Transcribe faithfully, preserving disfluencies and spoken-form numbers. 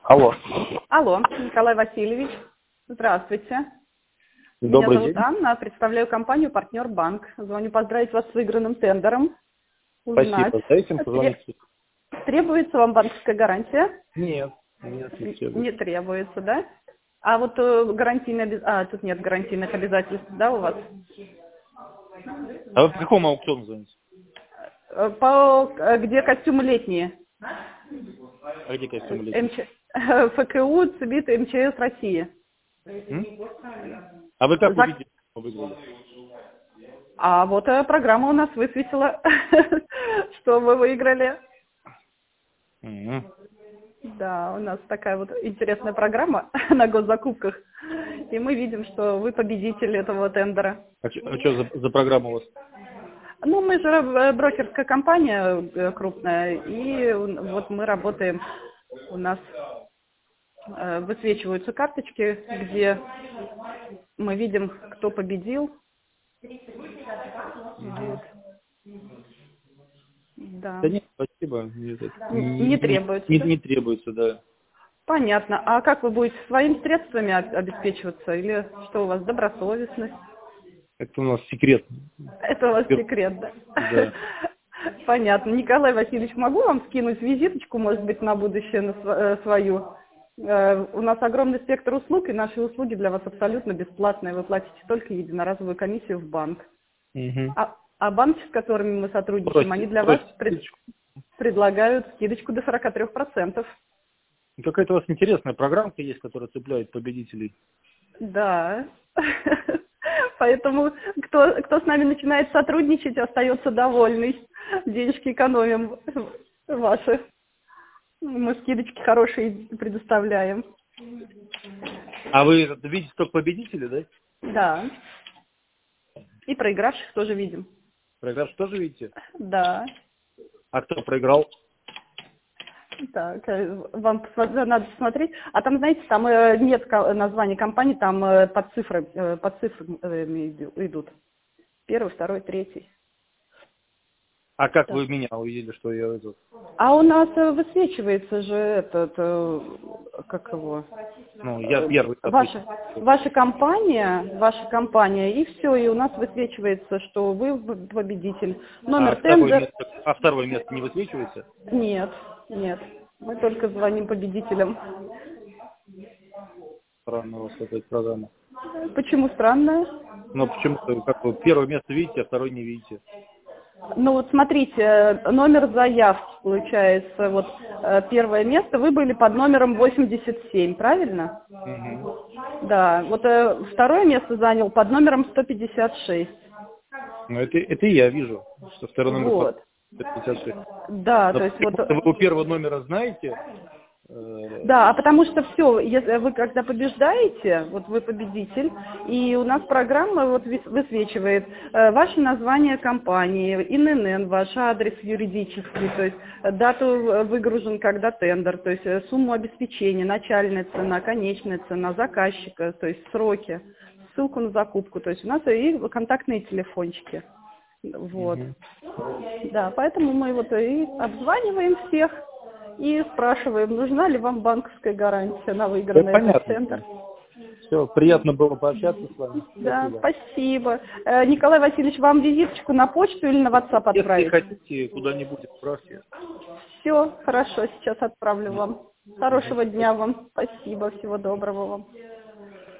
Алло. Алло, Николай Васильевич. Здравствуйте. Добрый Меня зовут день. Анна, представляю компанию «Партнер Банк». Звоню поздравить вас с выигранным тендером. Узнать, Спасибо. Дайте им тре- позвонить. требуется вам банковская гарантия? Нет. Нет, не Н- Не требуется. требуется, да? А вот э, гарантийные, обяз- а, тут нет гарантийных обязательств, да, у вас? А вы по какому аукциону звоните? Э, По, э, где костюмы летние? А где Э, костюм летний? МЧ ФКУ, ЦБИТ, МЧС России. М? А вы как За- увидели, что выиграли? А вот э, программа у нас высветила, что вы выиграли. Мгм. Да, у нас такая вот интересная программа на госзакупках. И мы видим, что вы победитель этого тендера. А что за, за программа у вас? Ну, мы же э, брокерская компания э, крупная, и вот мы работаем, у нас э, высвечиваются карточки, где мы видим, кто победил. Вот. Да. Да нет, спасибо. Нет, это Н- не, Не не, требуется, не- да? не требуется, да. Понятно. А как вы будете своими средствами об- обеспечиваться? Или что у вас, добросовестность? Это у нас секрет. Это у вас Пер- секрет, да? Да. Понятно. Николай Васильевич, могу вам скинуть визиточку, может быть, на будущее, на св- э, свою? Э, У нас огромный спектр услуг, и наши услуги для вас абсолютно бесплатные. Вы платите только единоразовую комиссию в банк. Угу. А, а банки, с которыми мы сотрудничаем, они Бросьте, для вас бросьте пред- ссылочку. предлагают скидочку до сорок три процента. Какая-то у вас интересная программка есть, которая цепляет победителей. Да. Поэтому кто, кто с нами начинает сотрудничать, остается довольный. Денежки экономим ваши. Мы скидочки хорошие предоставляем. А вы это видите только победителей, да? Да. И проигравших тоже видим. Проигравших тоже видите? Да. А кто проиграл? Так, э, вам посмотри- надо посмотреть. А там, знаете, там э, нет ка- названия компании, там э, под цифрами, э, под цифрами иду- идут. Первый, второй, третий. А как Так. вы меня увидели, что я этот? А у нас э, высвечивается же этот, э, как его, Ну, я э, первый, ваша, допустим. ваша компания, ваша компания, и все, и у нас высвечивается, что вы в- победитель. А Номер второе тендер, место, а второе место не высвечивается? нет, нет, мы только звоним победителям. Странно у вас какая-то программа. Почему странно? Но почему-то как вы первое место видите, а второе не видите. Ну вот смотрите, э, номер заявки получается, вот э, первое место, вы были под номером восемьдесят семь, правильно? Угу. Да, вот э, второе место занял под номером сто пятьдесят шесть. Ну, это, это и я вижу, что второй номер под Вот. сто пятьдесят шесть. Да, Но то есть вот, почему-то вы у первого номера знаете. э, да, а потому что все, если вы когда побеждаете, вот вы победитель, и у нас программа вот выс- высвечивает э, ваше название компании, эн эн эн, ваш адрес юридический, то есть э, дату э, выгружен когда тендер, то есть э, сумму обеспечения, начальная цена, конечная цена, заказчика, то есть сроки, ссылку на закупку, то есть у нас и контактные телефончики. Вот. Мгм. Да, поэтому мы вот и обзваниваем всех и спрашиваем, нужна ли вам банковская гарантия на Это выигранный этот понятно. тендер. Все, приятно было пообщаться с вами. Да, Спасибо. спасибо. Э, Николай Васильевич, вам визиточку на почту или на WhatsApp Если отправить? хотите куда-нибудь, отправьте. Все, хорошо, сейчас отправлю вам. Хорошего Мгм. дня вам. Спасибо, всего доброго вам.